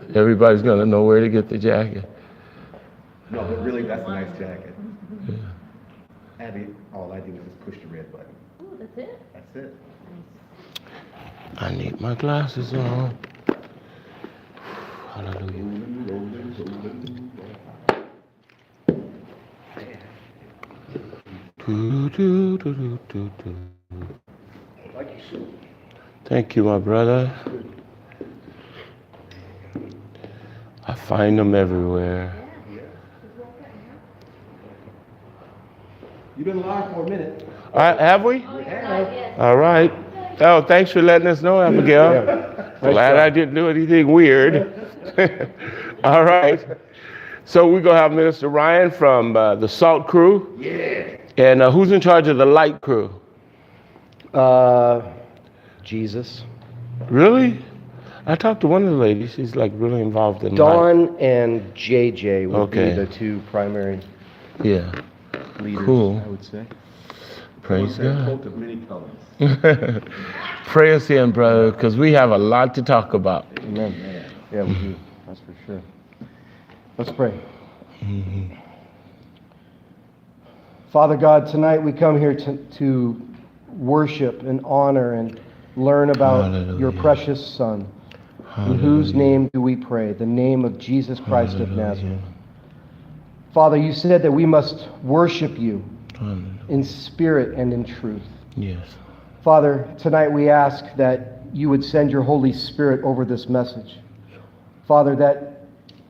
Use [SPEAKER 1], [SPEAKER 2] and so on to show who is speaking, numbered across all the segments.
[SPEAKER 1] Everybody's going to know where to get the jacket.
[SPEAKER 2] No, but really, that's a nice jacket.
[SPEAKER 1] Yeah.
[SPEAKER 2] Abby, all I do is just push the red button.
[SPEAKER 3] Oh, that's it?
[SPEAKER 2] That's it.
[SPEAKER 1] I need my glasses on. Hallelujah. Thank you, my brother. I find them everywhere.
[SPEAKER 2] You've been live for a minute.
[SPEAKER 1] Have we?
[SPEAKER 2] Yeah.
[SPEAKER 1] All right. Oh, thanks for letting us know, Abigail. Glad I didn't do anything weird. All right. So we're going to have Minister Ryan from the Salt Crew.
[SPEAKER 2] Yeah.
[SPEAKER 1] And who's in charge of the Light Crew?
[SPEAKER 4] Jesus.
[SPEAKER 1] Really? I talked to one of the ladies. She's like really involved in Light.
[SPEAKER 4] Dawn and JJ would
[SPEAKER 1] Okay.
[SPEAKER 4] be the two primary
[SPEAKER 1] Yeah.
[SPEAKER 4] leaders,
[SPEAKER 1] Cool.
[SPEAKER 4] I would say.
[SPEAKER 1] Praise God.
[SPEAKER 2] Coat of many colors.
[SPEAKER 1] Pray us in, brother, because we have a lot to talk about.
[SPEAKER 4] Amen. Yeah, we do. That's for sure. Let's pray. Father God, tonight we come here to worship and honor and learn about your
[SPEAKER 1] Hallelujah.
[SPEAKER 4] precious Son. In whose name do we pray? The name of Jesus Christ of Nazareth. Father, you said that we must worship you
[SPEAKER 1] Hallelujah.
[SPEAKER 4] in spirit and in truth.
[SPEAKER 1] Yes.
[SPEAKER 4] Father, tonight we ask that you would send your Holy Spirit over this message. Father, that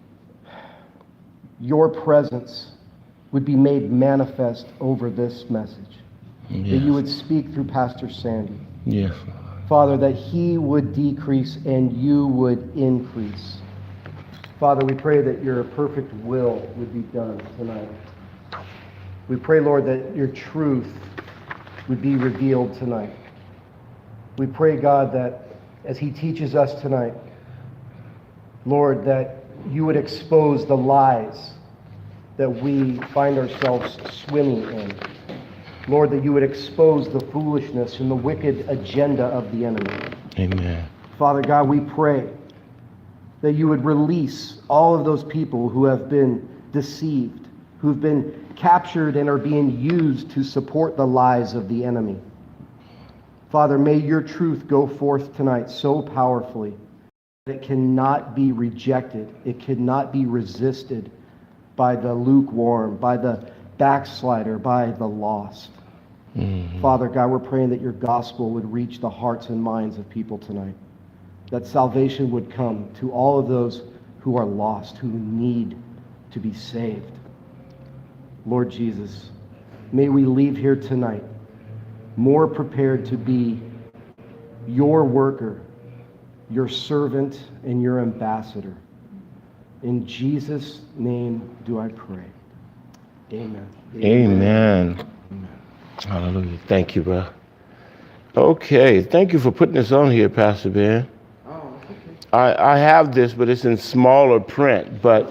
[SPEAKER 4] your presence would be made manifest over this message.
[SPEAKER 1] Yes.
[SPEAKER 4] That you would speak through Pastor Sandy.
[SPEAKER 1] Yes.
[SPEAKER 4] Father, that he would decrease and you would increase. Father, we pray that your perfect will would be done tonight. We pray, Lord, that your truth would be revealed tonight. We pray, God, that as he teaches us tonight, Lord, that you would expose the lies that we find ourselves swimming in. Lord, that you would expose the foolishness and the wicked agenda of the enemy.
[SPEAKER 1] Amen.
[SPEAKER 4] Father God, we pray that you would release all of those people who have been deceived, who've been captured and are being used to support the lies of the enemy. Father, may your truth go forth tonight so powerfully that it cannot be rejected, it cannot be resisted by the lukewarm, by the backslider, by the lost. Father God, we're praying that your gospel would reach the hearts and minds of people tonight, that salvation would come to all of those who are lost, who need to be saved. Lord Jesus, may we leave here tonight more prepared to be your worker, your servant, and your ambassador. In Jesus' name do I pray. Amen.
[SPEAKER 1] Amen. Hallelujah. Thank you, bro. Okay. Thank you for putting this on here, Pastor Ben. I have this, but it's in smaller print. But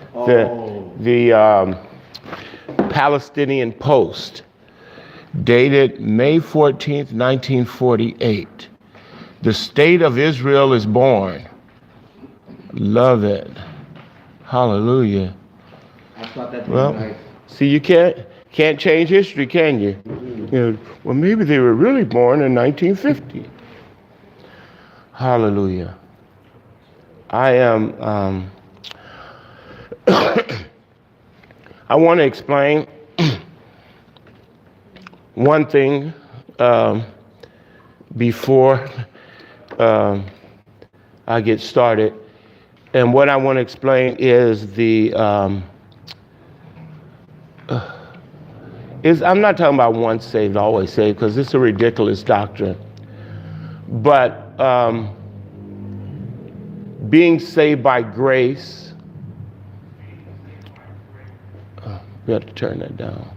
[SPEAKER 1] the Palestinian Post, dated May 14th, 1948. The state of Israel is born. Love it. Hallelujah.
[SPEAKER 2] I thought that
[SPEAKER 1] Well,
[SPEAKER 2] was nice.
[SPEAKER 1] see, you can't change history, can you? You know, well, maybe they were really born in 1950. Hallelujah. I am. I want to explain one thing before I get started, and what I want to explain is I'm not talking about once saved, always saved, because it's a ridiculous doctrine. But being saved by grace, we have to turn that down,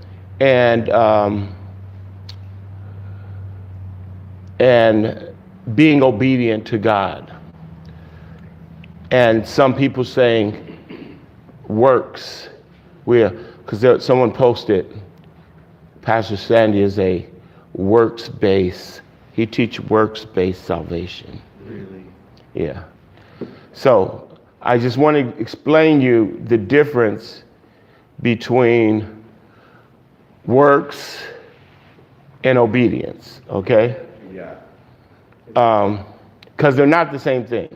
[SPEAKER 1] and being obedient to God. And some people saying works, because someone posted, Pastor Sandy is a works-based, he teaches works-based salvation.
[SPEAKER 2] Really?
[SPEAKER 1] Yeah. So I just want to explain you the difference between works and obedience, okay?
[SPEAKER 2] Yeah.
[SPEAKER 1] Because they're not the same thing.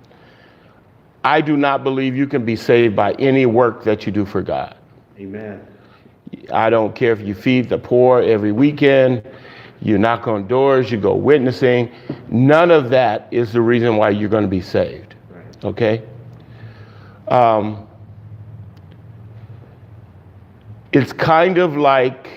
[SPEAKER 1] I do not believe you can be saved by any work that you do for God.
[SPEAKER 2] Amen.
[SPEAKER 1] I don't care if you feed the poor every weekend, you knock on doors, you go witnessing. None of that is the reason why you're going to be saved.
[SPEAKER 2] Right.
[SPEAKER 1] Okay? It's kind of like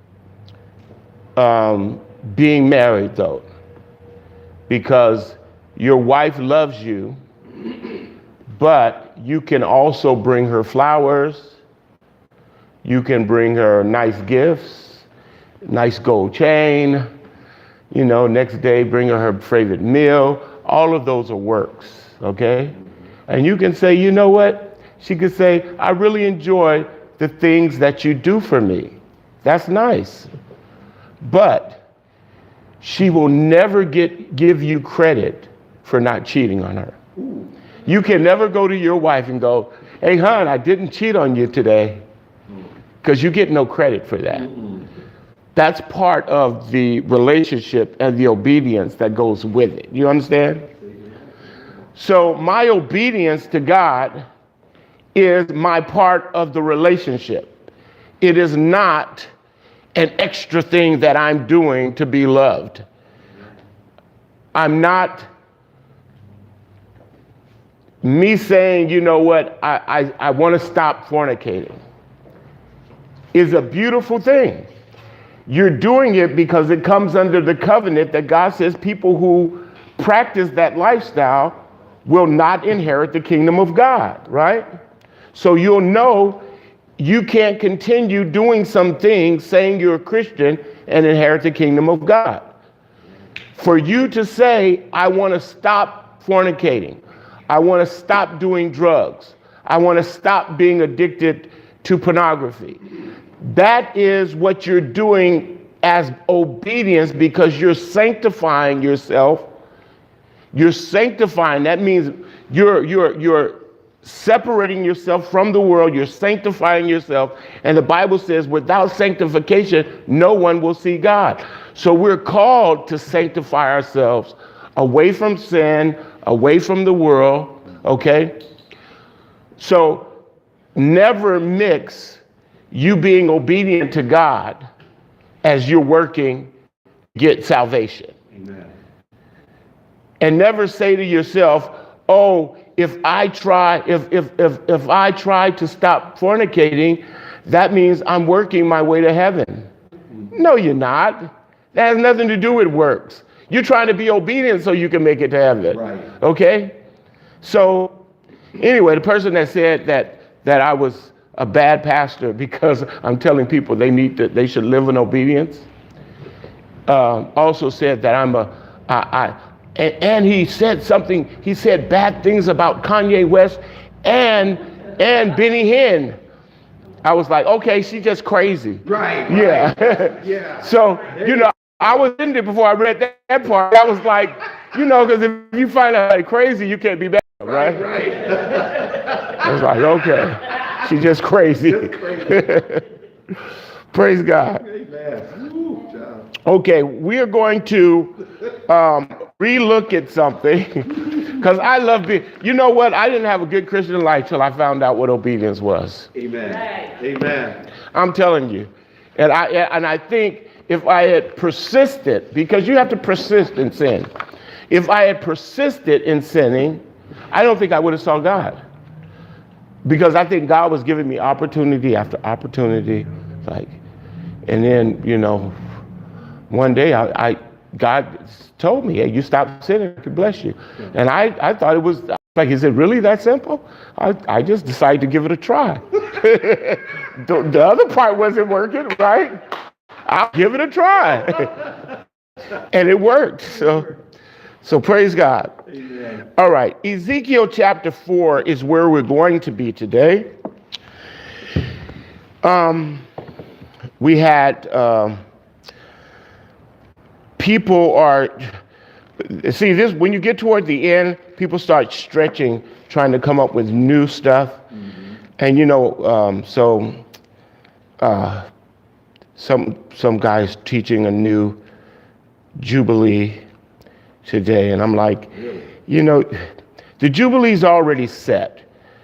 [SPEAKER 1] being married, though, because your wife loves you, but you can also bring her flowers. You can bring her nice gifts, nice gold chain, next day bring her favorite meal. All of those are works, okay? And you can say, you know what? She could say, I really enjoy the things that you do for me. That's nice. But she will never give you credit for not cheating on her. You can never go to your wife and go, hey, hon, I didn't cheat on you today, because you get no credit for that. That's part of the relationship and the obedience that goes with it. You understand? So my obedience to God is my part of the relationship. It is not an extra thing that I'm doing to be loved. I'm not me saying, you know what, I want to stop fornicating. Is a beautiful thing. You're doing it because it comes under the covenant that God says people who practice that lifestyle will not inherit the kingdom of God, right? So you'll know you can't continue doing some things saying you're a Christian and inherit the kingdom of God. For you to say, I want to stop fornicating, I want to stop doing drugs, I want to stop being addicted to pornography, that is what you're doing as obedience, because you're sanctifying yourself. You're sanctifying. That means you're separating yourself from the world. You're sanctifying yourself. And the Bible says without sanctification, no one will see God. So we're called to sanctify ourselves away from sin, away from the world. Okay? So never mix you being obedient to God as you're working to get salvation.
[SPEAKER 2] Amen.
[SPEAKER 1] And never say to yourself, oh, if I try to stop fornicating, that means I'm working my way to heaven. No, you're not. That has nothing to do with works. You're trying to be obedient so you can make it to heaven.
[SPEAKER 2] Right.
[SPEAKER 1] Okay? So anyway, the person that said that I was a bad pastor because I'm telling people they should live in obedience, also said that and he said something, he said bad things about Kanye West and Benny Hinn. I was like, okay, she's just crazy.
[SPEAKER 2] Right.
[SPEAKER 1] Yeah.
[SPEAKER 2] Yeah.
[SPEAKER 1] So, I was in there before I read that part. I was like, because if you find out like crazy, you can't be bad, right?
[SPEAKER 2] Right.
[SPEAKER 1] I was like, okay. She's just crazy. Praise God.
[SPEAKER 2] Amen.
[SPEAKER 1] Okay, we are going to relook at something because I love being, you know what? I didn't have a good Christian life till I found out what obedience was.
[SPEAKER 2] Amen. Amen.
[SPEAKER 1] I'm telling you. And I think if I had persisted, because you have to persist in sin. If I had persisted in sinning, I don't think I would have saw God. Because I think God was giving me opportunity after opportunity, and then, one day God told me, hey, you stop sinning, I could bless you. And I thought it was, is it really that simple? I just decided to give it a try. The other part wasn't working, right? I'll give it a try. And it worked, so praise God.
[SPEAKER 2] Amen.
[SPEAKER 1] All right, Ezekiel chapter 4 is where we're going to be today. We had people See, this when you get toward the end, people start stretching, trying to come up with new stuff. And some guys teaching a new Jubilee today, and I'm like, the Jubilee's already set.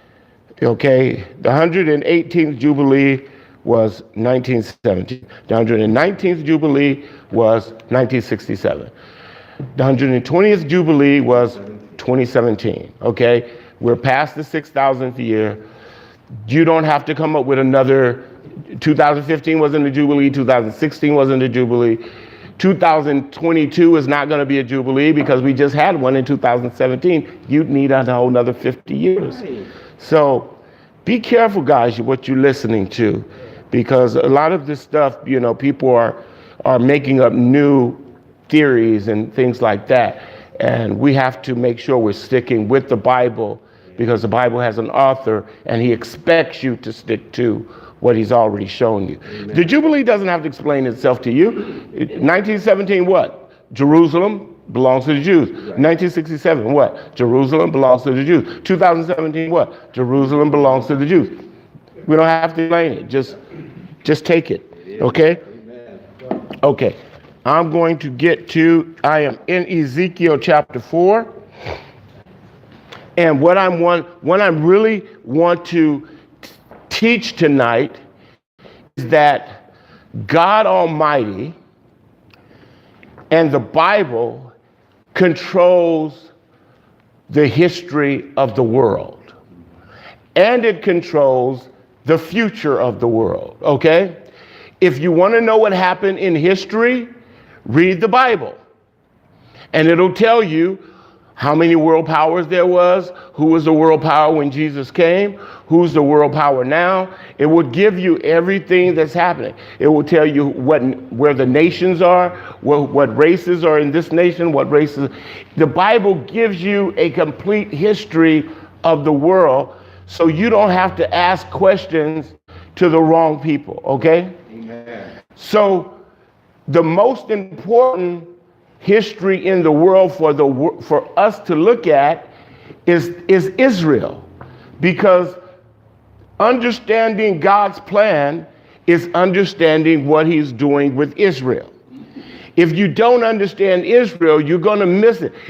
[SPEAKER 1] Okay, the 118th Jubilee was 1917. The 119th Jubilee was 1967. The 120th Jubilee was 2017. Okay, we're past the 6,000th year. You don't have to come up with another. 2015 wasn't a Jubilee. 2016 wasn't a Jubilee. 2022 is not going to be a Jubilee because we just had one in 2017. You'd need a whole another 50 years. So be careful, guys, what you're listening to, because a lot of this stuff, people are making up new theories and things like that. And we have to make sure we're sticking with the Bible, because the Bible has an author and he expects you to stick to what he's already shown you. Amen. The Jubilee doesn't have to explain itself to you. 1917, what? Jerusalem belongs to the Jews. Right. 1967, what? Jerusalem belongs to the Jews. 2017, what? Jerusalem belongs to the Jews. We don't have to explain it. Just take it. Okay? Okay. I'm going to I am in Ezekiel chapter 4. And what I really want to teach tonight is that God Almighty and the Bible controls the history of the world, and it controls the future of the world. Okay? If you want to know what happened in history, read the Bible, and it'll tell you how many world powers there was, who was the world power when Jesus came, who's the world power now. It will give you everything that's happening. It will tell you where the nations are, what races are in this nation, what races. The Bible gives you a complete history of the world, so you don't have to ask questions to the wrong people, okay? Amen. So the most important history in the world for us to look at is Israel, because understanding God's plan is understanding what he's doing with Israel. If you don't understand Israel, you're going to miss it.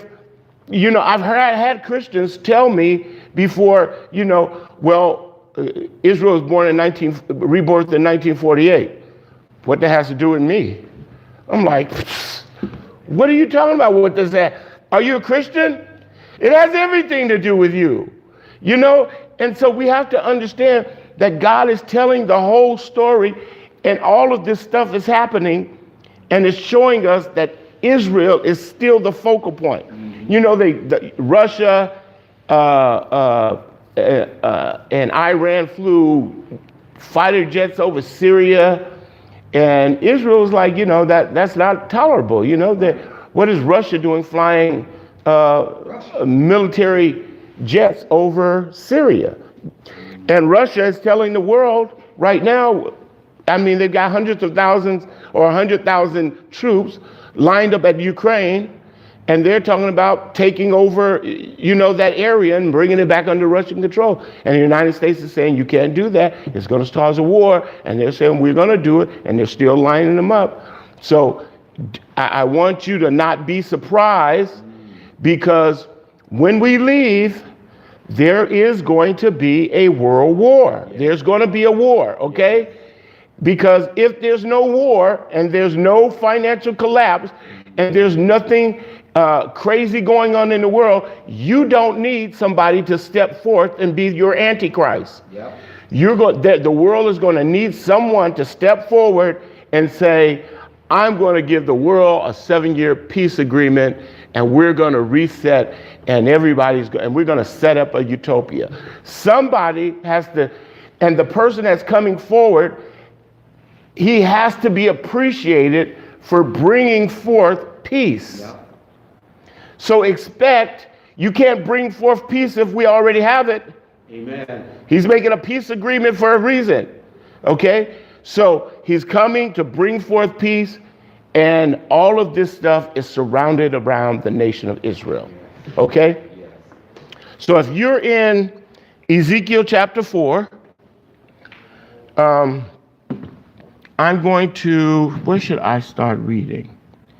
[SPEAKER 1] I've had Christians tell me before, Israel was rebirthed in 1948. What that has to do with me? I'm like, what are you talking about? What does that? Are you a Christian? It has everything to do with you, And so we have to understand that God is telling the whole story, and all of this stuff is happening, and it's showing us that Israel is still the focal point. Russia and Iran flew fighter jets over Syria. And Israel was like, that's not tolerable. What is Russia doing flying military jets over Syria? And Russia is telling the world right now, they've got hundreds of thousands or 100,000 troops lined up at Ukraine, and they're talking about taking over, that area and bringing it back under Russian control. And the United States is saying, you can't do that. It's going to cause a war. And they're saying, we're going to do it. And they're still lining them up. So I want you to not be surprised, because when we leave, there is going to be a world war. There's going to be a war, okay? Because if there's no war and there's no financial collapse and there's nothing crazy going on in the world, you don't need somebody to step forth and be your antichrist. Yep. The world is going to need someone to step forward and say, I'm going to give the world a 7-year peace agreement, and we're going to reset, and and we're going to set up a utopia. Somebody has to, and the person that's coming forward, he has to be appreciated for bringing forth peace. Yep. So you can't bring forth peace if we already have it. Amen. He's making a peace agreement for a reason. Okay? So he's coming to bring forth peace, And all of this stuff is surrounded around the nation of Israel. Okay? So if you're in Ezekiel chapter 4, I'm going to, where should I start reading?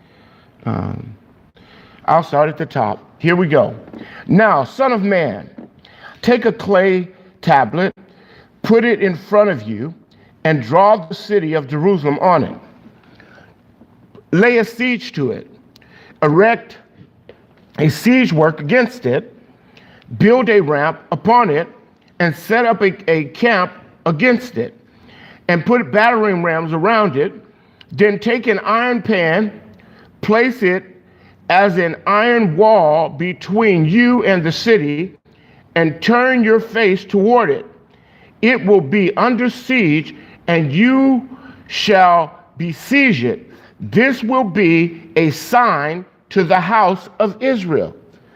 [SPEAKER 1] I'll start at the top. Here we go. Now, son of man, take a clay tablet, put it in front of you, and draw the city of Jerusalem on it. Lay a siege to it. Erect a siege work against it. Build a ramp upon it, and set up a camp against it. And put battering rams around it. Then take an iron pan, place it as an iron wall between you and the city, and turn your face toward it. It will be under siege, and you shall besiege it. This will be a sign to the house of Israel.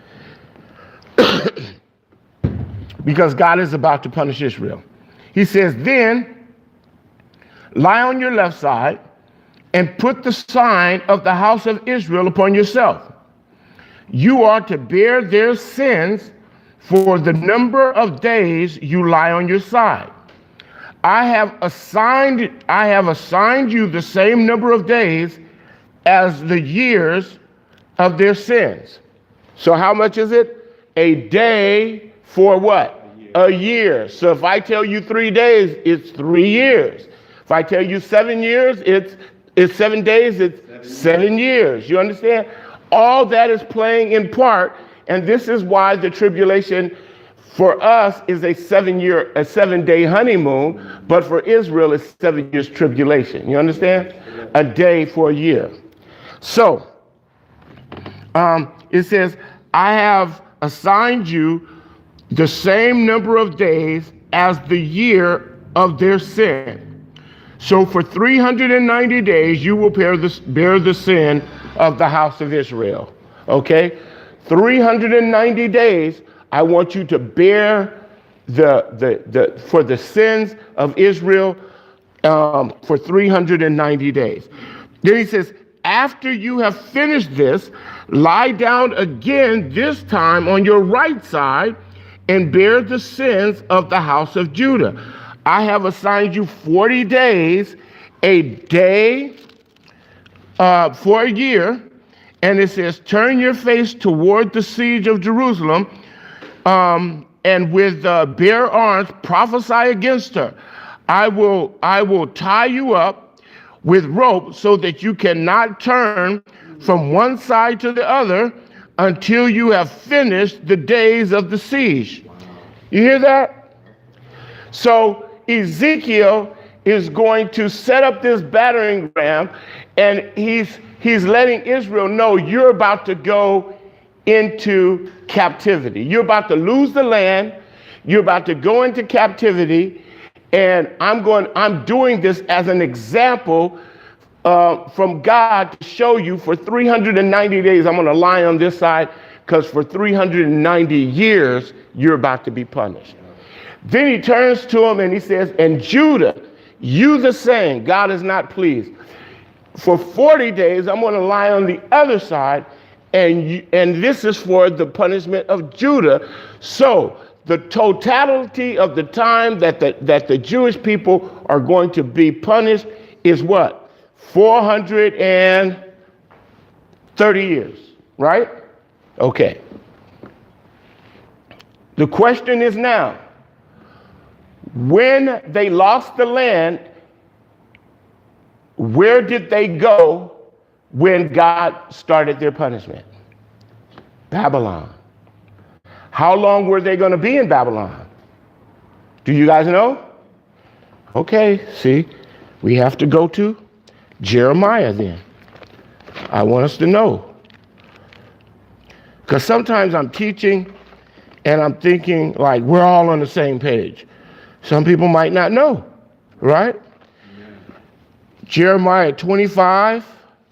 [SPEAKER 1] Because God is about to punish Israel. He says, then lie on your left side and put the sign of the house of Israel upon yourself. You are to bear their sins for the number of days you lie on your side. I have assigned you the same number of days as the years of their sins. So how much is it? A day for what? A year. So if I tell you 3 days, it's 3 years. If I tell you 7 years, it's 7 days, it's 7 years. You understand? All that is playing in part, and this is why the tribulation for us is a 7-day honeymoon, but for Israel it's 7 years tribulation. You understand? A day for a year. So it says, I have assigned you the same number of days as the year of their sin. So for 390 days you will bear the sin of the house of Israel. Okay? 390 days. I want you to bear for the sins of Israel for 390 days. Then he says, after you have finished this, lie down again, this time on your right side, and bear the sins of the house of Judah. I have assigned you 40 days, a day for a year. And it says, turn your face toward the siege of Jerusalem, and with bare arms prophesy against her. I will tie you up with rope so that you cannot turn from one side to the other until you have finished the days of the siege. You hear that? So Ezekiel is going to set up this battering ram, and he's letting Israel know, you're about to go into captivity. You're about to lose the land. You're about to go into captivity. And I'm doing this as an example from God to show you for 390 days, I'm going to lie on this side, because for 390 years, you're about to be punished. Then he turns to him and he says, and Judah, you the same. God is not pleased. For 40 days, I'm going to lie on the other side, and this is for the punishment of Judah. So the totality of the time that the Jewish people are going to be punished is what? 430 years, right? Okay. The question is now, when they lost the land, where did they go when God started their punishment? Babylon. How long were they going to be in Babylon? Do you guys know? Okay, see, we have to go to Jeremiah then. I want us to know. Because sometimes I'm teaching and I'm thinking like we're all on the same page. Some people might not know, right? Jeremiah 25.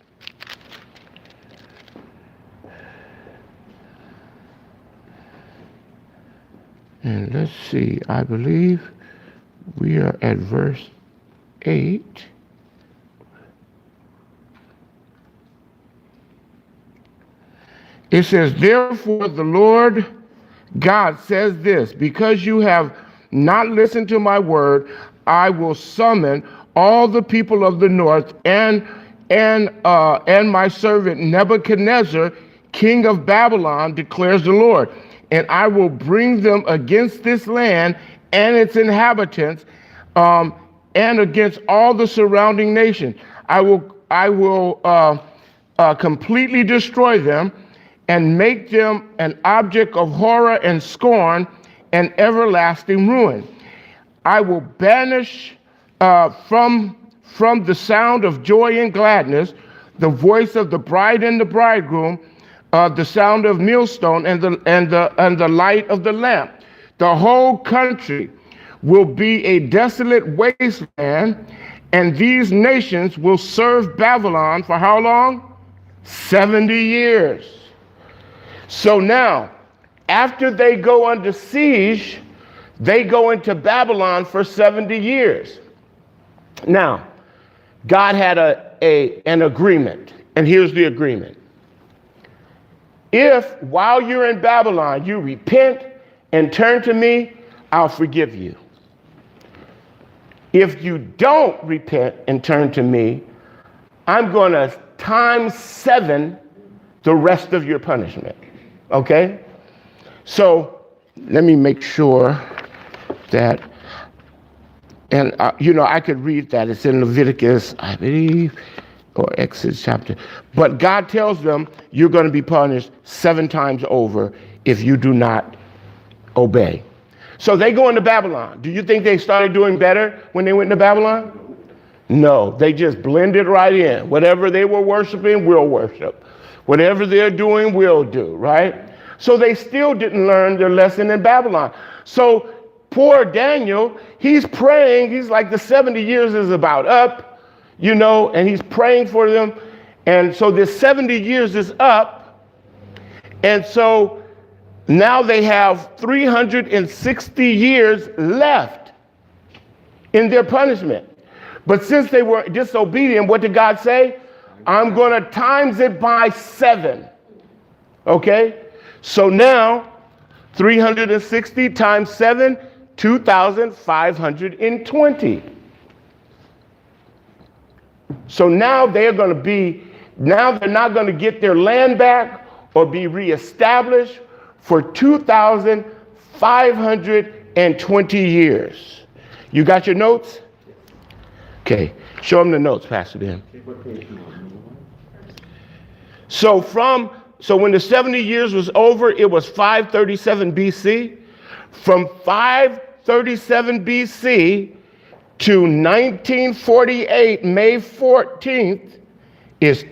[SPEAKER 1] And let's see, I believe we are at verse 8. It says, therefore the Lord God says this, because you have not listened to my word, I will summon all the people of the north and my servant Nebuchadnezzar, king of Babylon, declares the Lord. And I will bring them against this land and its inhabitants, and against all the surrounding nations. I will completely destroy them and make them an object of horror and scorn and everlasting ruin. I will banish from the sound of joy and gladness, the voice of the bride and the bridegroom, the sound of millstone and the light of the lamp. The whole country will be a desolate wasteland, and these nations will serve Babylon for how long? 70 years. So now, after they go under siege, they go into Babylon for 70 years. Now, God had an agreement, and here's the agreement. If while you're in Babylon, you repent and turn to me, I'll forgive you. If you don't repent and turn to me, I'm going to times 7 the rest of your punishment. Okay? So let me make sure that, and I could read that. It's in Leviticus, I believe, or Exodus chapter. But God tells them you're going to be punished 7 times over if you do not obey. So they go into Babylon. Do you think they started doing better when they went into Babylon? No, they just blended right in. Whatever they were worshiping, we'll worship. Whatever they're doing, we'll do, right? So they still didn't learn their lesson in Babylon. So poor Daniel, he's praying. He's like, the 70 years is about up, and he's praying for them. And so this 70 years is up. And so now they have 360 years left in their punishment. But since they were disobedient, what did God say? I'm going to times it by 7. Okay? So now 360 times 7, 2,520. So now they're not going to get their land back or be reestablished for 2,520 years. You got your notes? Okay, show them the notes, Pastor Ben. So when the 70 years was over, it was 537 BC. From 537 BC to 1948, May 14th, is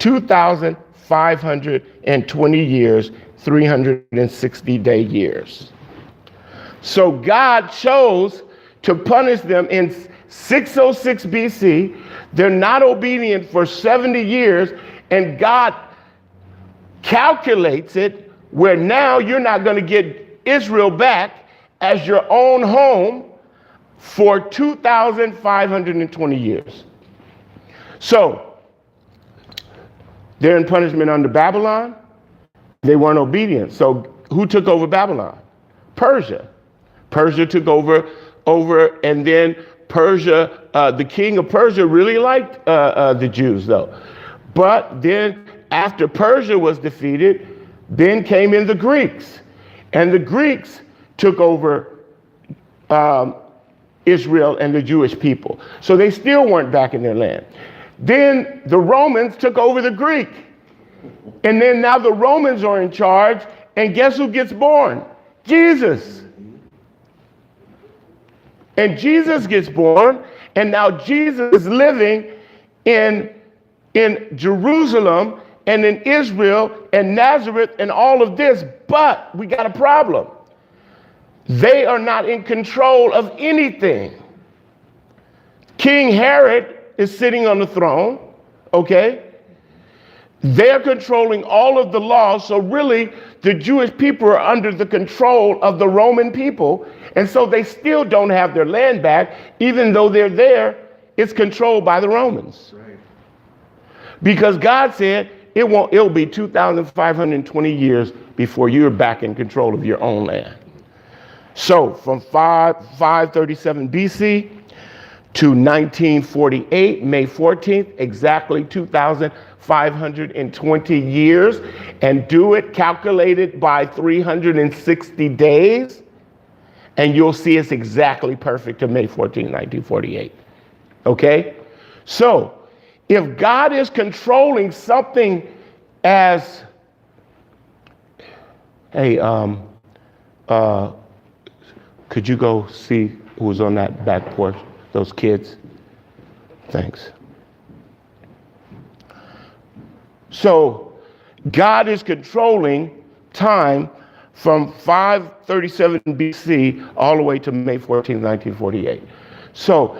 [SPEAKER 1] 2,520 years, 360-day years. So God chose to punish them in 606 BC. They're not obedient for 70 years, and God calculates it where now you're not going to get Israel back as your own home for 2,520 years. So they're in punishment under Babylon. They weren't obedient. So who took over Babylon? Persia. Persia took over, and then Persia, the king of Persia really liked the Jews, though. But then after Persia was defeated, then came in the Greeks. And the Greeks took over Israel and the Jewish people. So they still weren't back in their land. Then the Romans took over the Greek. And then now the Romans are in charge. And guess who gets born? Jesus. And Jesus gets born. And now Jesus is living in Jerusalem and in Israel and Nazareth and all of this. But we got a problem. They are not in control of anything. King Herod is sitting on the throne, okay? They're controlling all of the laws, so really the Jewish people are under the control of the Roman people, and so they still don't have their land back, even though they're there, it's controlled by the Romans. Right. Because God said, it'll be 2,520 years before you're back in control of your own land. So from 537 BC to 1948, May 14th, exactly 2,520 years, and do it calculated by 360 days, and you'll see it's exactly perfect to May 14, 1948. Okay? So, if God is controlling something as, hey, could you go see who's on that back porch? Those kids? Thanks. So, God is controlling time from 537 BC all the way to May 14, 1948. So,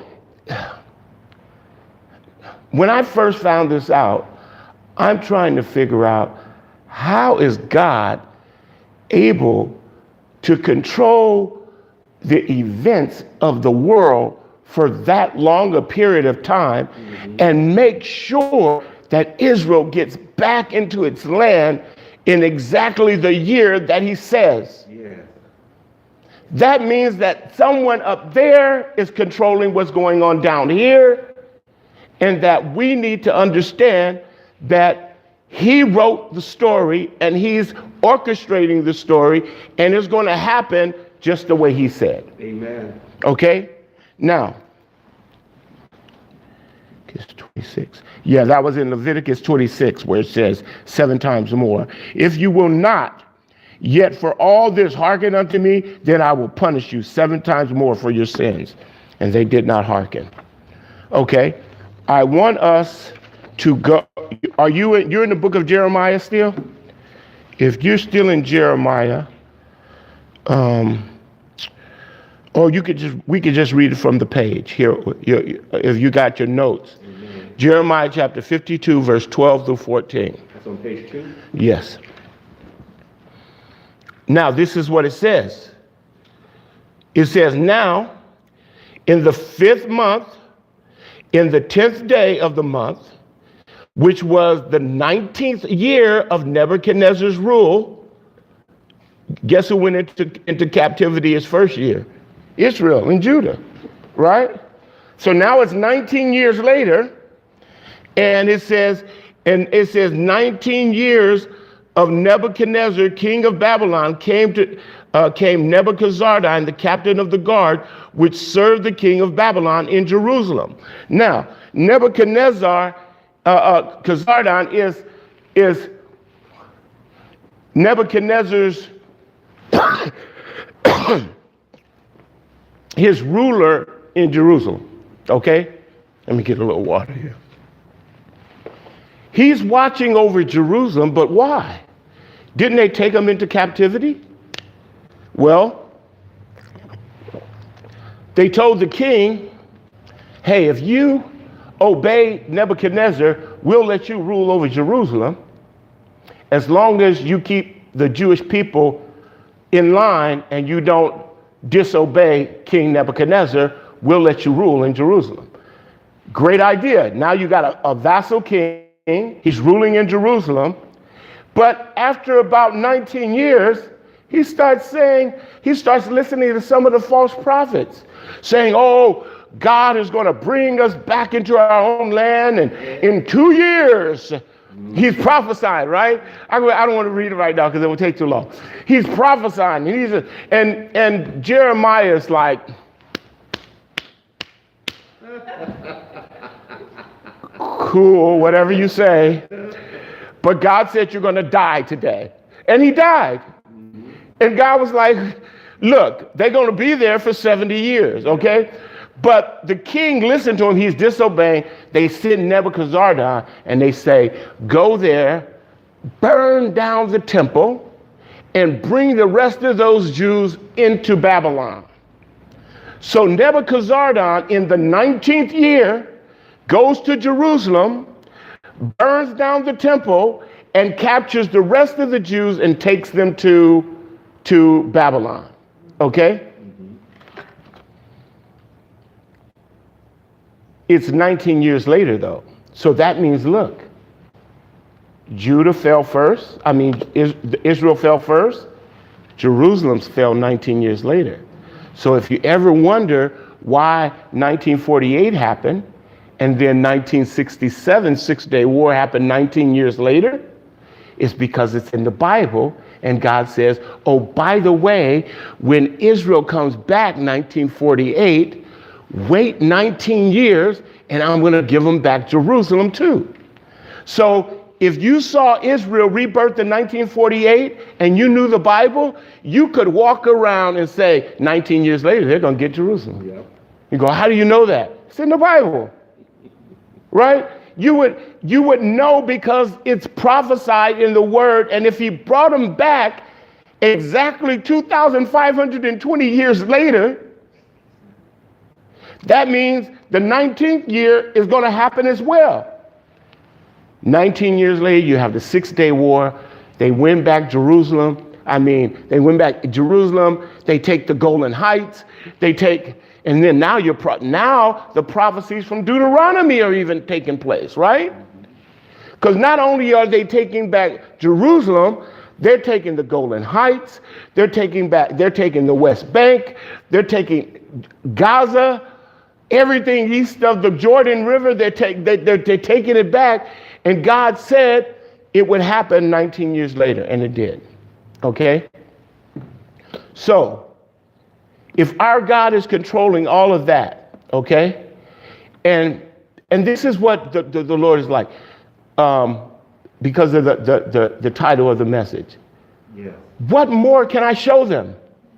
[SPEAKER 1] when I first found this out, I'm trying to figure out, how is God able to control the events of the world for that long a period of time and make sure that Israel gets back into its land in exactly the year that he says?
[SPEAKER 2] Yeah.
[SPEAKER 1] That means that someone up there is controlling what's going on down here, and that we need to understand that he wrote the story and he's orchestrating the story, and it's going to happen just the way he said.
[SPEAKER 2] Amen.
[SPEAKER 1] Okay? Now, Leviticus 26. Yeah, that was in Leviticus 26 where it says 7 times more. If you will not yet for all this hearken unto me, then I will punish you 7 times more for your sins. And they did not hearken. Okay? I want us to go. You're in the book of Jeremiah still? If you're still in Jeremiah, or we could just read it from the page here, if you got your notes.
[SPEAKER 2] Amen.
[SPEAKER 1] Jeremiah chapter 52, verse 12 through 14.
[SPEAKER 2] That's on page 2?
[SPEAKER 1] Yes. Now, this is what it says. It says, now, in the 5th month, in the 10th day of the month, which was the 19th year of Nebuchadnezzar's rule, guess who went into captivity his first year? Israel and Judah, right? So now it's 19 years later, and it says 19 years of Nebuchadnezzar, king of Babylon, came Nebuchadnezzar, the captain of the guard, which served the king of Babylon in Jerusalem. Now, Nebuchadnezzar, Khazardan is Nebuchadnezzar's his ruler in Jerusalem. Okay? Let me get a little water here. He's watching over Jerusalem, but why? Didn't they take him into captivity? Well, they told the king, hey, if you obey Nebuchadnezzar, we'll let you rule over Jerusalem as long as you keep the Jewish people in line and you don't disobey King Nebuchadnezzar, we'll let you rule in Jerusalem. Great idea. Now you got a vassal king. He's ruling in Jerusalem. But after about 19 years, he starts listening to some of the false prophets saying, oh, God is going to bring us back into our own land, and in 2 years, he's prophesying, right? I don't want to read it right now because it will take too long. He's prophesying, and Jeremiah is like, cool, whatever you say. But God said you're going to die today. And he died. And God was like, look, they're going to be there for 70 years, okay? But the king listened to him. He's disobeying. They send Nebuchadnezzar and they say, go there, burn down the temple, and bring the rest of those Jews into Babylon. So Nebuchadnezzar, in the 19th year, goes to Jerusalem, burns down the temple, and captures the rest of the Jews and takes them to Babylon. Okay? It's 19 years later, though. So that means, look, Judah fell first. Israel fell first. Jerusalem fell 19 years later. So if you ever wonder why 1948 happened, and then 1967, Six-Day War happened 19 years later, it's because it's in the Bible. And God says, oh, by the way, when Israel comes back 1948, wait 19 years, and I'm going to give them back Jerusalem too. So if you saw Israel rebirth in 1948 and you knew the Bible, you could walk around and say, 19 years later, they're going to get Jerusalem. Yep. You go, how do you know that? It's in the Bible, right? You would know because it's prophesied in the word. And if he brought them back exactly 2,520 years later, that means the 19th year is going to happen as well. 19 years later, you have the Six-Day War. They win back Jerusalem. They win back Jerusalem. They take the Golan Heights. And then now the prophecies from Deuteronomy are even taking place, right? Because not only are they taking back Jerusalem, they're taking the Golan Heights. They're taking the West Bank. They're taking Gaza, everything east of the Jordan River. They're taking it back. And God said it would happen 19 years later, and it did. Okay? So, if our God is controlling all of that, okay, and this is what the Lord is like, because of the title of the message. Yeah. What more can I show them?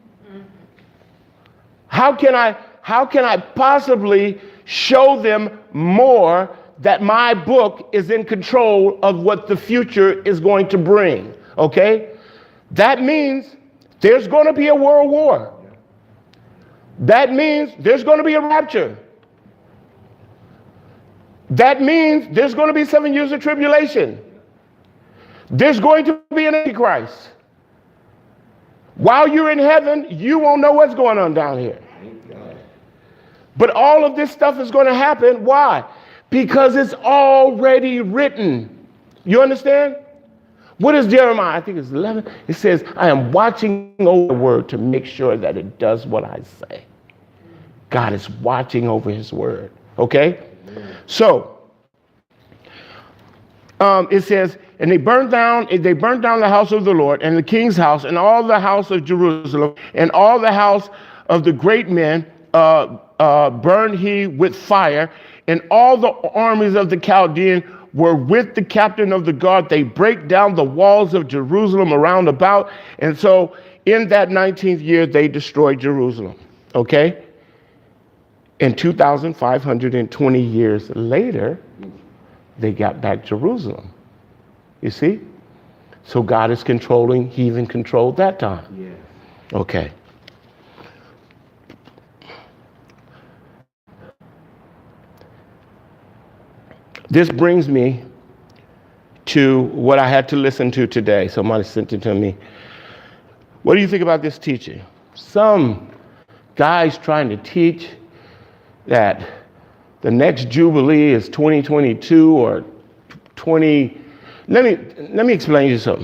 [SPEAKER 1] How can I possibly show them more that my book is in control of what the future is going to bring? Okay, that means there's going to be a world war. That means there's going to be a rapture. That means there's going to be 7 years of tribulation. There's going to be an Antichrist. While you're in heaven, you won't know what's going on down here. But all of this stuff is going to happen. Why? Because it's already written. You understand? What is Jeremiah? I think it's 11. It says, I am watching over the word to make sure that it does what I say. God is watching over his word. Okay? So, it says, and they burned down the house of the Lord and the king's house and all the house of Jerusalem and all the house of the great men burned he with fire, and all the armies of the Chaldean were with the captain of the guard. They break down the walls of Jerusalem around about. And so in that 19th year, they destroyed Jerusalem. Okay? And 2,520 years later, they got back Jerusalem. You see? So God is controlling. He even controlled that time. Yeah. Okay. This brings me to what I had to listen to today. Somebody sent it to me. What do you think about this teaching? Some guys trying to teach that the next Jubilee is 2022 or 20. Let me explain to you something.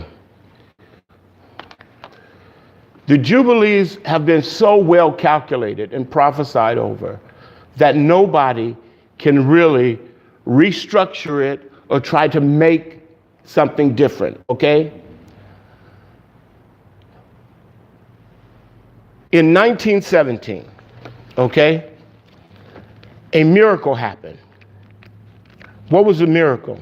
[SPEAKER 1] The Jubilees have been so well calculated and prophesied over that nobody can really restructure it or try to make something different, okay? In 1917, okay, a miracle happened. What was the miracle?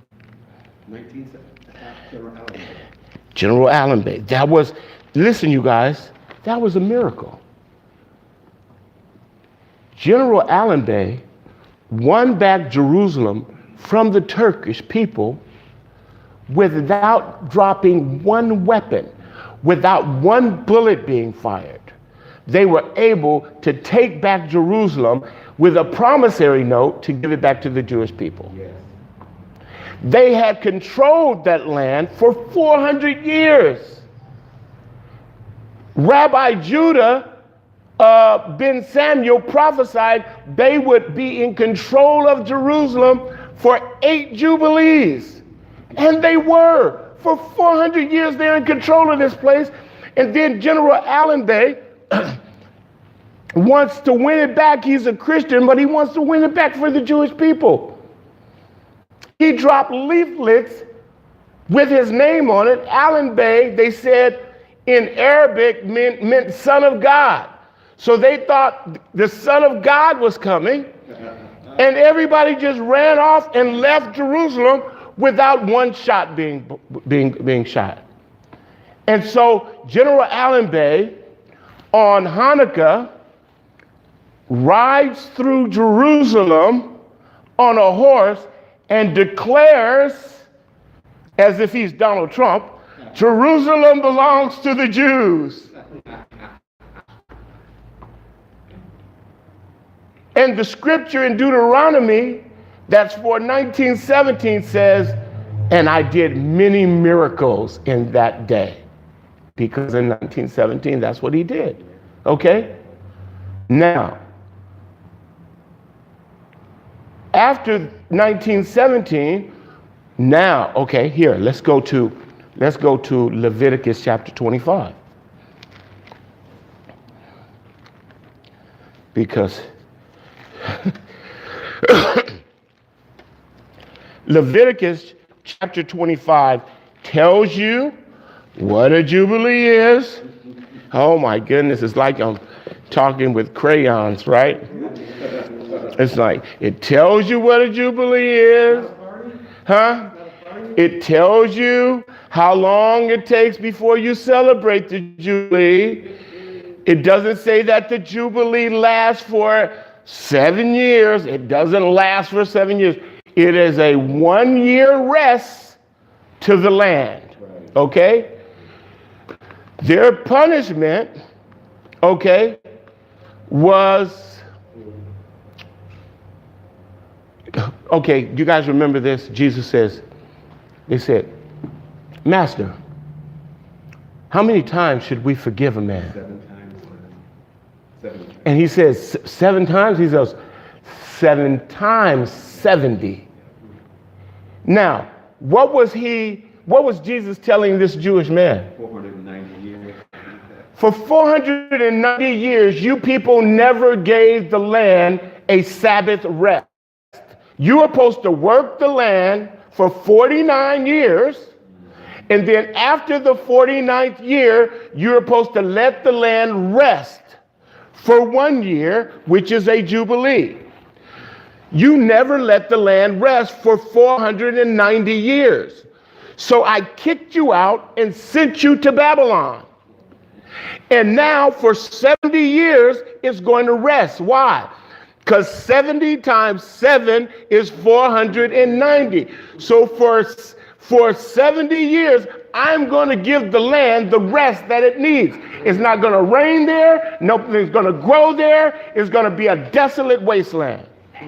[SPEAKER 2] 1917,
[SPEAKER 1] General Allenby. That was, listen you guys, that was a miracle. General Allenby won back Jerusalem from the Turkish people without dropping one weapon, without one bullet being fired. They were able to take back Jerusalem with a promissory note to give it back to the Jewish people. Yes. They had controlled that land for 400 years. Rabbi Judah Ben Samuel prophesied they would be in control of Jerusalem for 8 Jubilees. And they were. For 400 years, they're in control of this place. And then General Allenby wants to win it back. He's a Christian, but he wants to win it back for the Jewish people. He dropped leaflets with his name on it. Allenby, they said in Arabic, meant son of God. So they thought the son of God was coming. And everybody just ran off and left Jerusalem without one shot being shot. And so General Allenby on Hanukkah rides through Jerusalem on a horse and declares, as if he's Donald Trump, Jerusalem belongs to the Jews. And the scripture in Deuteronomy that's for 1917 says, and I did many miracles in that day. Because in 1917, that's what he did. Okay? Now, after 1917, now, okay, here, let's go to Leviticus chapter 25. Because Leviticus chapter 25 tells you what a jubilee is. Oh my goodness, it's like I'm talking with crayons, right? It's like, it tells you what a jubilee is. Huh? It tells you how long it takes before you celebrate the jubilee. It doesn't say that the jubilee lasts for 7 years. It doesn't last for 7 years. It is a 1-year rest to the land. Okay? Their punishment, okay, was, okay, do you guys remember this? Jesus says, they said, Master, how many times should we forgive a man?
[SPEAKER 2] 7 times. 7.
[SPEAKER 1] And he says, 7 times? He says, 7 times 70. Now, what was Jesus telling this Jewish man?
[SPEAKER 2] 490 years.
[SPEAKER 1] For 490 years, you people never gave the land a Sabbath rest. You were supposed to work the land for 49 years, and then after the 49th year, you're supposed to let the land rest for 1 year, which is a jubilee. You never let the land rest for 490 years. So I kicked you out and sent you to Babylon. And now for 70 years, it's going to rest. Why? Because 70 times 7 is 490. So for 70 years, I'm going to give the land the rest that it needs. It's not going to rain there. Nothing's going to grow there. It's going to be a desolate wasteland.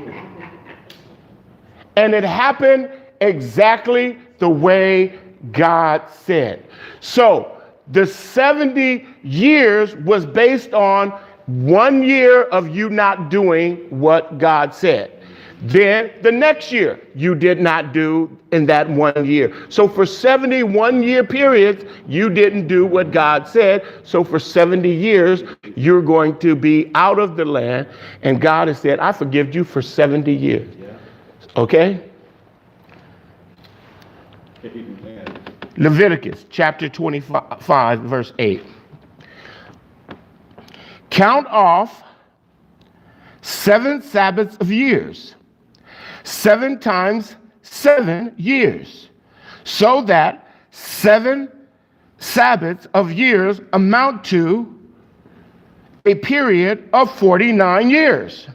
[SPEAKER 1] And it happened exactly the way God said. So the 70 years was based on 1 year of you not doing what God said. Then the next year you did not do in that 1 year. So for 71 year periods, you didn't do what God said. So for 70 years, you're going to be out of the land. And God has said, I forgive you for 70 years. Okay? Leviticus chapter 25, verse 8. Count off 7 Sabbaths of years, 7 times 7 years, so that 7 Sabbaths of years amount to a period of 49 years.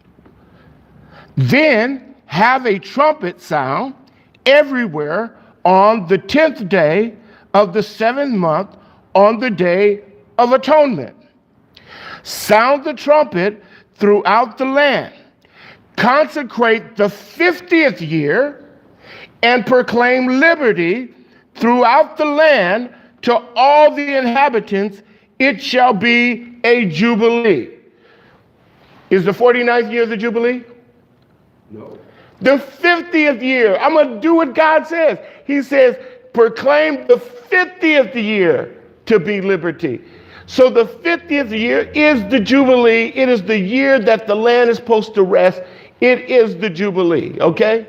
[SPEAKER 1] Then have a trumpet sound everywhere on the 10th day of the 7th month on the Day of Atonement. Sound the trumpet throughout the land. Consecrate the 50th year and proclaim liberty throughout the land to all the inhabitants. It shall be a jubilee. Is the 49th year the jubilee?
[SPEAKER 2] No.
[SPEAKER 1] The 50th year, I'm going to do what God says. He says, proclaim the 50th year to be liberty. So the 50th year is the Jubilee. It is the year that the land is supposed to rest. It is the Jubilee, okay?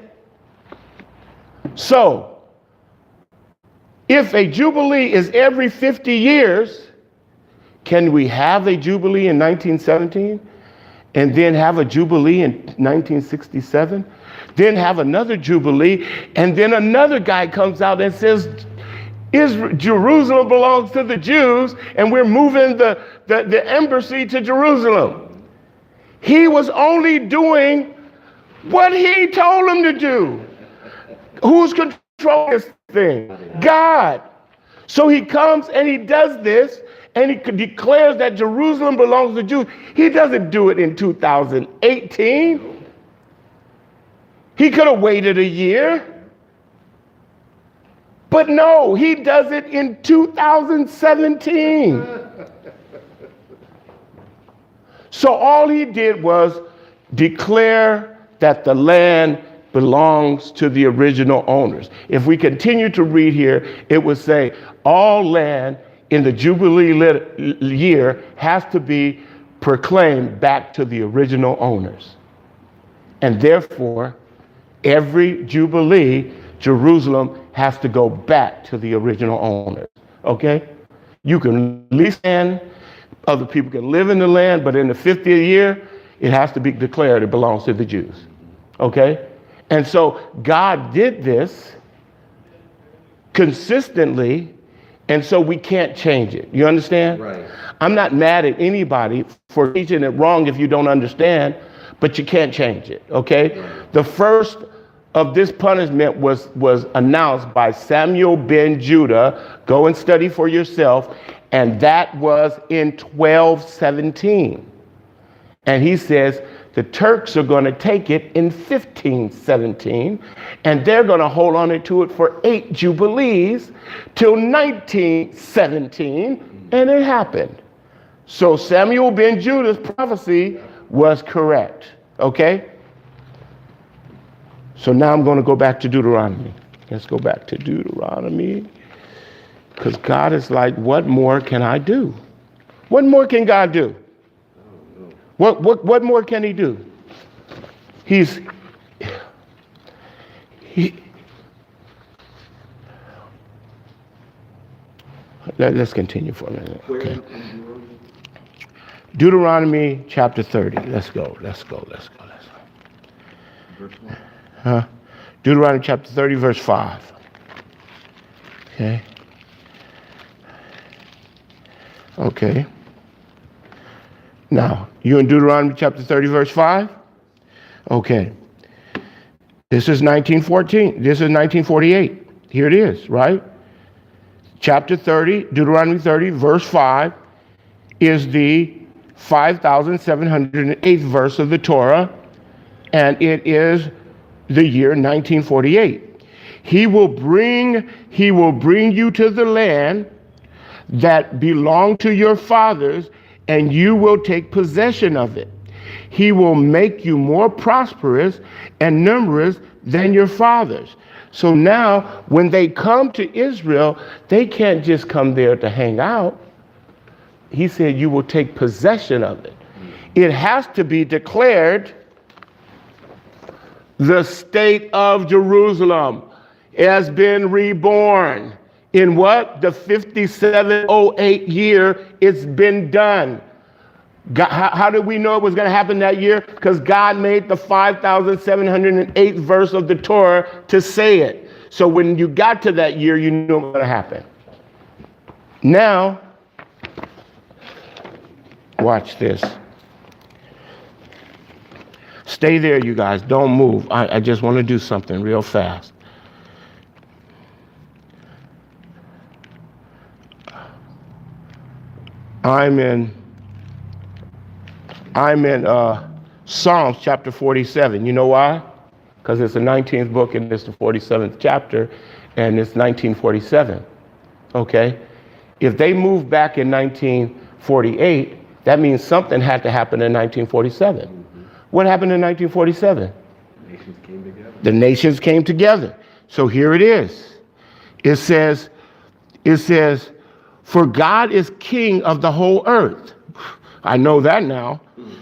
[SPEAKER 1] So, if a Jubilee is every 50 years, can we have a Jubilee in 1917? And then have a Jubilee in 1967? Then have another Jubilee, and then another guy comes out and says, Jerusalem belongs to the Jews, and we're moving the embassy to Jerusalem. He was only doing what he told him to do. Who's controlling this thing? God. So he comes and he does this, and he declares that Jerusalem belongs to the Jews. He doesn't do it in 2018. He could have waited a year. But no, he does it in 2017. So all he did was declare that the land belongs to the original owners. If we continue to read here, it would say all land in the Jubilee year has to be proclaimed back to the original owners. And therefore, every Jubilee, Jerusalem has to go back to the original owners, okay? You can lease land, other people can live in the land, but in the 50th year, it has to be declared it belongs to the Jews, okay? And so God did this consistently, and so we can't change it. You understand?
[SPEAKER 2] Right.
[SPEAKER 1] I'm not mad at anybody for teaching it wrong if you don't understand, but you can't change it, okay? The first of this punishment was announced by Samuel ben Judah. Go and study for yourself. And that was in 1217. And he says the Turks are going to take it in 1517. And they're going to hold on to it for 8 Jubilees till 1917. And it happened. So Samuel ben Judah's prophecy was correct. Okay? So now I'm going to go back to Deuteronomy. Let's go back to Deuteronomy. Because God is like, what more can I do? What more can God do? What more can he do? Let's continue for a minute. Okay. Deuteronomy chapter 30. Let's go. Verse 1. Deuteronomy chapter 30, verse 5. Okay. Okay. Now, you in Deuteronomy chapter 30, verse 5? Okay. This is 1914. This is 1948. Here it is, right? Chapter 30, Deuteronomy 30, verse 5 is the 5,708th verse of the Torah, and it is the year 1948. He will bring you to the land that belonged to your fathers, and you will take possession of it. He will make you more prosperous and numerous than your fathers. So now, when they come to Israel, they can't just come there to hang out. He said, you will take possession of it. It has to be declared the state of Jerusalem has been reborn. In what? The 5708 year, it's been done. God, how did we know it was going to happen that year? Because God made the 5,708th verse of the Torah to say it. So when you got to that year, you knew it was going to happen. Now, watch this. Stay there, you guys. Don't move. I just want to do something real fast. I'm in Psalms chapter 47. You know why? Because it's the 19th book and it's the 47th chapter, and it's 1947. Okay? If they moved back in 1948, that means something had to happen in 1947. What happened in 1947?
[SPEAKER 2] Nations came together.
[SPEAKER 1] The nations came together. So here it is. It says, for God is king of the whole earth. I know that now.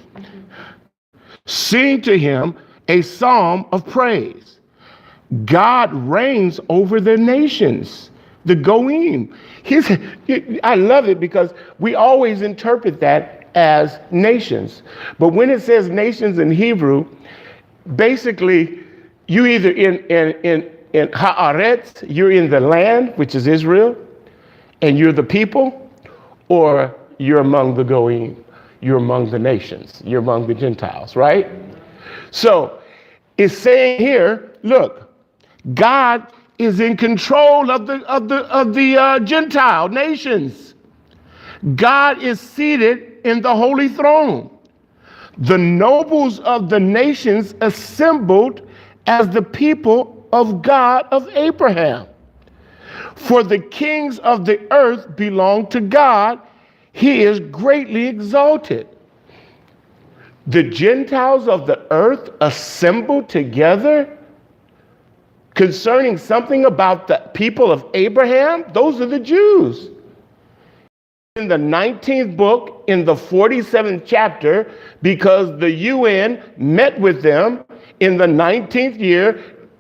[SPEAKER 1] Sing to him a psalm of praise. God reigns over the nations, the Goyim. I love it because we always interpret that as nations. But when it says nations in Hebrew, basically you either in Haaretz, you're in the land, which is Israel, and you're the people, or you're among the Goyim. You're among the nations. You're among the Gentiles, right? So it's saying here, look, God is in control of the Gentile nations. God is seated in the holy throne. The nobles of the nations assembled as the people of God of Abraham. For the kings of the earth belong to God. He is greatly exalted. The Gentiles of the earth assembled together concerning something about the people of Abraham. Those are the Jews. In the 19th book, in the 47th chapter, because the UN met with them in the 19th year,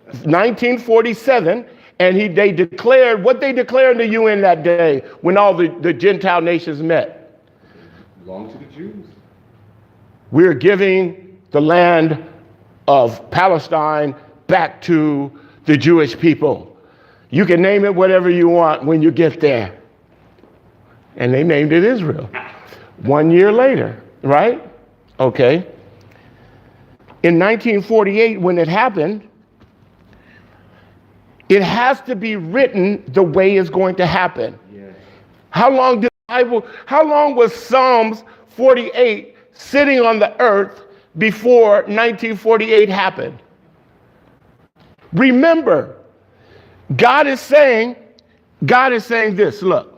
[SPEAKER 1] 1947, and they declared what they declared in the UN that day when all the Gentile nations met.
[SPEAKER 2] Belong to the Jews.
[SPEAKER 1] We're giving the land of Palestine back to the Jewish people. You can name it whatever you want when you get there. And they named it Israel. 1 year later, right? Okay. In 1948, when it happened, it has to be written the way it's going to happen.
[SPEAKER 2] Yes.
[SPEAKER 1] How long was Psalms 48 sitting on the earth before 1948 happened? Remember, God is saying this, look.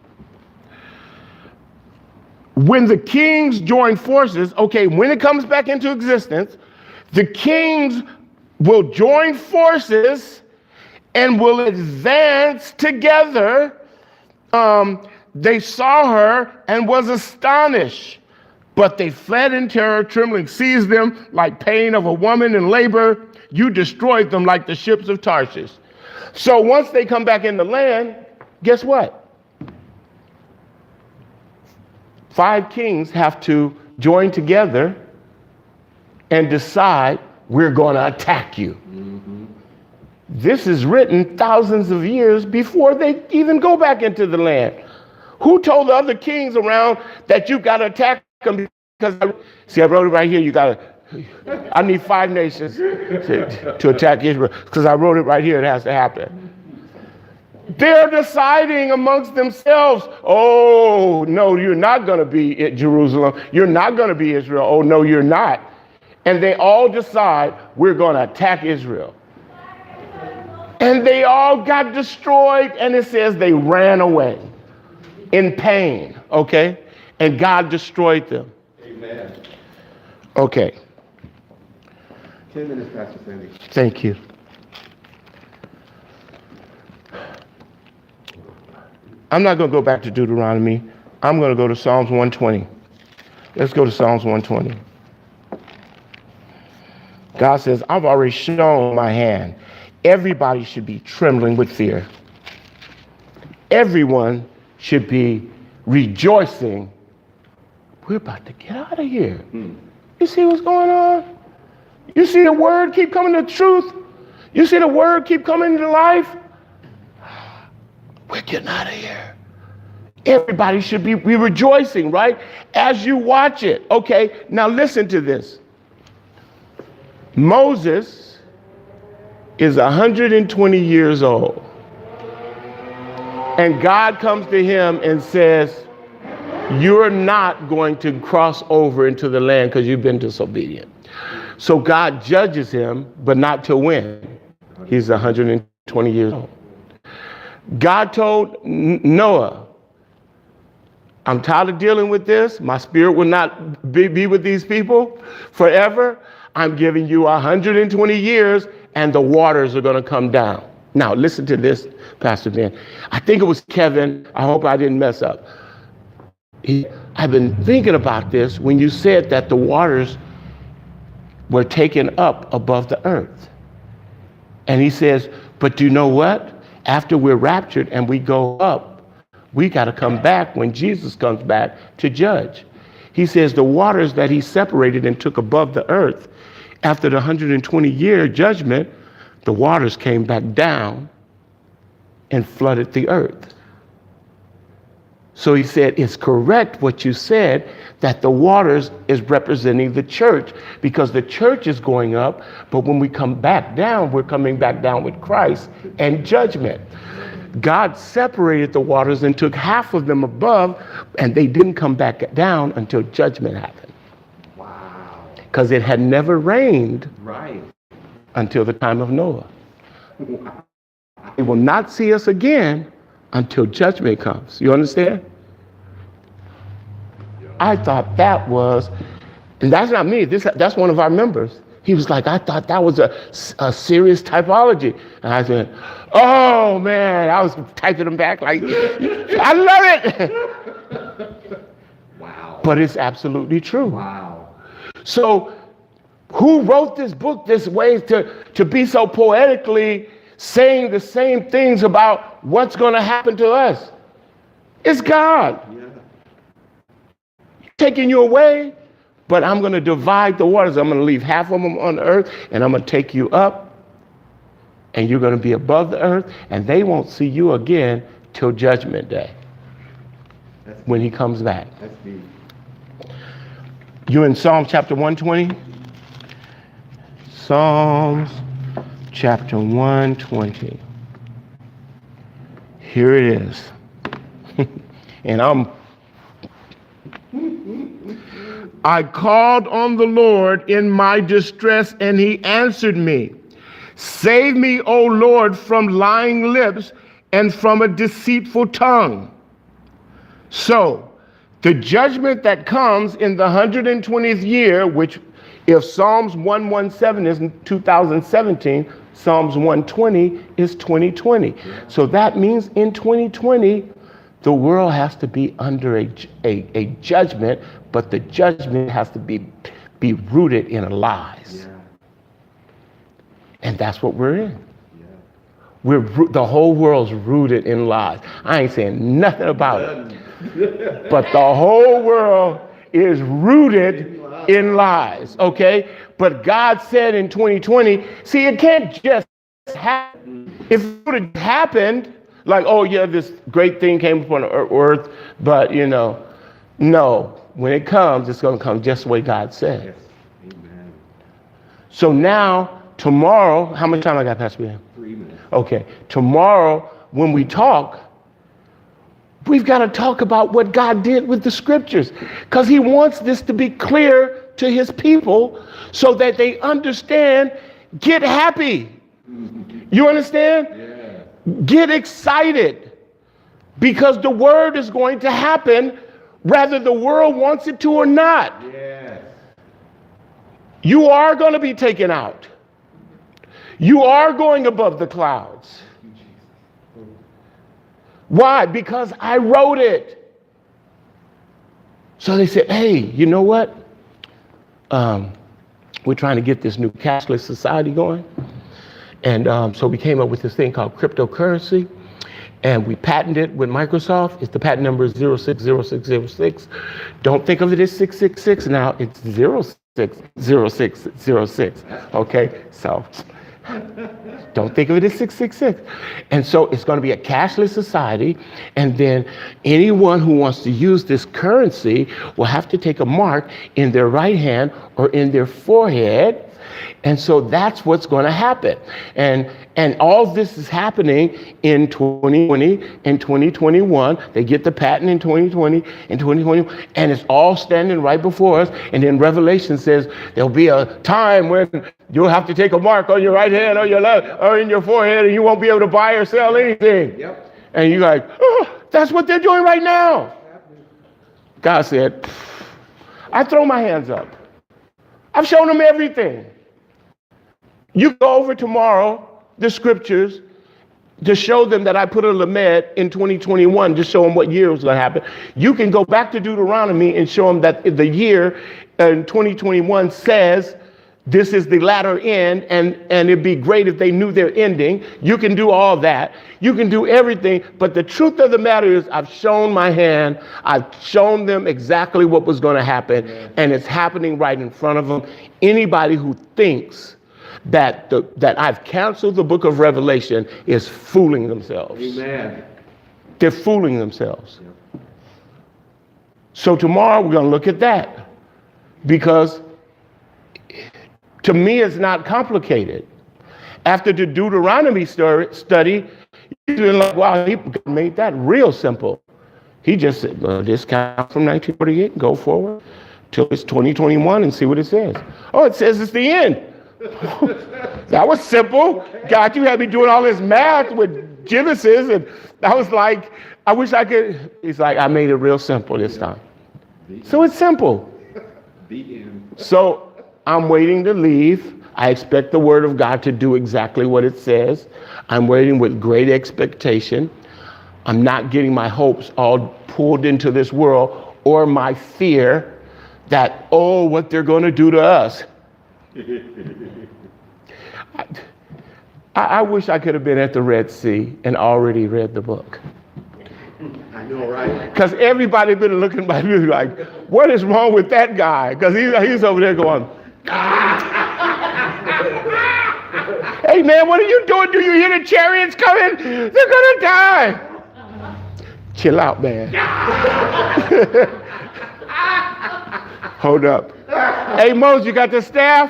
[SPEAKER 1] When the kings join forces, okay, when it comes back into existence, the kings will join forces and will advance together. They saw her and was astonished, but they fled in terror, trembling seized them like pain of a woman in labor. You destroyed them like the ships of Tarshish. So once they come back in the land, guess what? 5 kings have to join together and decide, we're going to attack you. Mm-hmm. This is written thousands of years before they even go back into the land. Who told the other kings around that you got to attack them? Because I wrote it right here. I need 5 nations to attack Israel, because I wrote it right here. It has to happen. They're deciding amongst themselves, oh, no, you're not going to be at Jerusalem. You're not going to be Israel. Oh, no, you're not. And they all decide, we're going to attack Israel. And they all got destroyed. And it says they ran away in pain, okay? And God destroyed them.
[SPEAKER 2] Amen.
[SPEAKER 1] Okay.
[SPEAKER 2] 10 minutes, Pastor Sandy.
[SPEAKER 1] Thank you. I'm not going to go back to Deuteronomy. I'm going to go to Psalms 120. Let's go to Psalms 120. God says, I've already shown my hand. Everybody should be trembling with fear. Everyone should be rejoicing. We're about to get out of here. You see what's going on? You see the word keep coming to truth? You see the word keep coming to life? We're getting out of here. Everybody should be rejoicing, right? As you watch it. Okay, now listen to this. Moses is 120 years old. And God comes to him and says, you're not going to cross over into the land because you've been disobedient. So God judges him, but not to win. He's 120 years old. God told Noah, I'm tired of dealing with this. My spirit will not be with these people forever. I'm giving you 120 years and the waters are going to come down. Now, listen to this, Pastor Ben. I think it was Kevin. I hope I didn't mess up. I've been thinking about this when you said that the waters were taken up above the earth. And he says, but you know what? After we're raptured and we go up, we got to come back when Jesus comes back to judge. He says the waters that he separated and took above the earth, after the 120-year judgment, the waters came back down and flooded the earth. So he said, it's correct what you said, that the waters is representing the church, because the church is going up, but when we come back down, we're coming back down with Christ and judgment. God separated the waters and took half of them above, and they didn't come back down until judgment happened.
[SPEAKER 2] Wow.
[SPEAKER 1] Because it had never rained
[SPEAKER 2] Right.
[SPEAKER 1] until the time of Noah.
[SPEAKER 2] Wow.
[SPEAKER 1] They will not see us again until judgment comes. You understand? I thought that was, and that's not me, that's one of our members. He was like, I thought that was a serious typology. And I said, oh man, I was typing them back like, I love it.
[SPEAKER 2] Wow.
[SPEAKER 1] But it's absolutely true.
[SPEAKER 2] Wow.
[SPEAKER 1] So who wrote this book this way to be so poetically saying the same things about what's going to happen to us? It's God.
[SPEAKER 2] Yeah.
[SPEAKER 1] Taking you away, but I'm going to divide the waters. I'm going to leave half of them on the earth, and I'm going to take you up, and you're going to be above the earth, and they won't see you again till judgment day when he comes back.
[SPEAKER 2] That's deep.
[SPEAKER 1] You in Psalm chapter 120? Psalms chapter 120. Here it is. And I called on the Lord in my distress, and he answered me. Save me, O Lord, from lying lips and from a deceitful tongue. So, the judgment that comes in the 120th year, which if Psalms 117 is 2017, Psalms 120 is 2020. So that means in 2020, the world has to be under a judgment, but the judgment has to be rooted in lies.
[SPEAKER 2] Yeah.
[SPEAKER 1] And that's what we're in.
[SPEAKER 2] Yeah.
[SPEAKER 1] The whole world's rooted in lies. I ain't saying nothing about it. But the whole world is rooted in lies, okay? But God said in 2020, see, it can't just happen. If it would have happened, like, oh yeah, this great thing came upon the earth, but no. When it comes, it's going to come just the way God said.
[SPEAKER 2] Yes. Amen.
[SPEAKER 1] So now, tomorrow, how much time I got, Pastor Ben?
[SPEAKER 2] 3 minutes.
[SPEAKER 1] Okay, tomorrow when we talk, we've got to talk about what God did with the scriptures, because he wants this to be clear to his people so that they understand. Get happy. You understand?
[SPEAKER 2] Yeah.
[SPEAKER 1] Get excited, because the word is going to happen whether the world wants it to or not.
[SPEAKER 2] Yes.
[SPEAKER 1] You are going to be taken out. You are going above the clouds. Why? Because I wrote it. So they said, hey, you know what? We're trying to get this new cashless society going. And so we came up with this thing called cryptocurrency. And we patented it with Microsoft. It's the patent number is 060606. Don't think of it as 666 now. It's 060606. Okay? So don't think of it as 666. And so it's going to be a cashless society. And then anyone who wants to use this currency will have to take a mark in their right hand or in their forehead. And so that's what's going to happen. And all this is happening in 2020 and 2021. They get the patent in 2020 and 2021, and it's all standing right before us. And then Revelation says there'll be a time when you'll have to take a mark on your right hand or your left or in your forehead, and you won't be able to buy or sell anything.
[SPEAKER 2] Yep.
[SPEAKER 1] And you're like, oh, that's what they're doing right now. God said, I throw my hands up. I've shown them everything. You go over tomorrow, the scriptures, to show them that I put a Lamed in 2021 to show them what year was going to happen. You can go back to Deuteronomy and show them that the year in 2021 says this is the latter end, and it'd be great if they knew their ending. You can do all that. You can do everything. But the truth of the matter is I've shown my hand. I've shown them exactly what was going to happen. Amen. And it's happening right in front of them. Anybody who thinks that I've canceled the book of Revelation is fooling themselves.
[SPEAKER 2] Amen.
[SPEAKER 1] They're fooling themselves. Yep. So tomorrow we're going to look at that, because to me it's not complicated. After the Deuteronomy study, you're like, wow, he made that real simple. He just said, well, just count from 1948 and go forward till it's 2021 and see what it says. Oh, it says it's the end. That was simple. God, you had me doing all this math with Genesis, and I was like, I wish I could. He's like, I made it real simple this time. So it's simple. So I'm waiting to leave. I expect the word of God to do exactly what it says. I'm waiting with great expectation. I'm not getting my hopes all pulled into this world, or my fear that, oh, what they're going to do to us. I wish I could have been at the Red Sea and already read the book.
[SPEAKER 2] I know, right?
[SPEAKER 1] Because everybody been looking by me like, what is wrong with that guy? Because he's over there going, hey man, what are you doing? Do you hear the chariots coming? They're gonna die. Chill out, man. Hold up. Hey, Moses, you got the staff?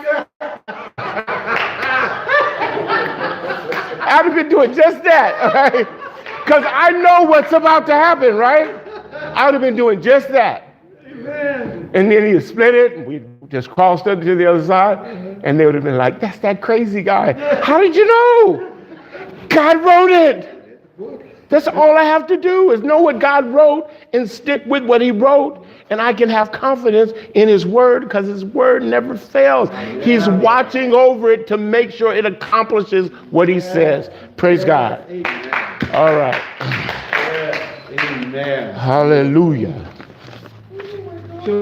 [SPEAKER 1] I'd have been doing just that, all right? Because I know what's about to happen, right? I would have been doing just that. Amen. And then he split it, and we just crossed over to the other side, and they would have been like, that's that crazy guy. How did you know? God wrote it. That's all I have to do is know what God wrote and stick with what he wrote, and I can have confidence in his word, because his word never fails. He's watching over it to make sure it accomplishes what he says. Praise God. All right.
[SPEAKER 2] Amen.
[SPEAKER 1] Hallelujah.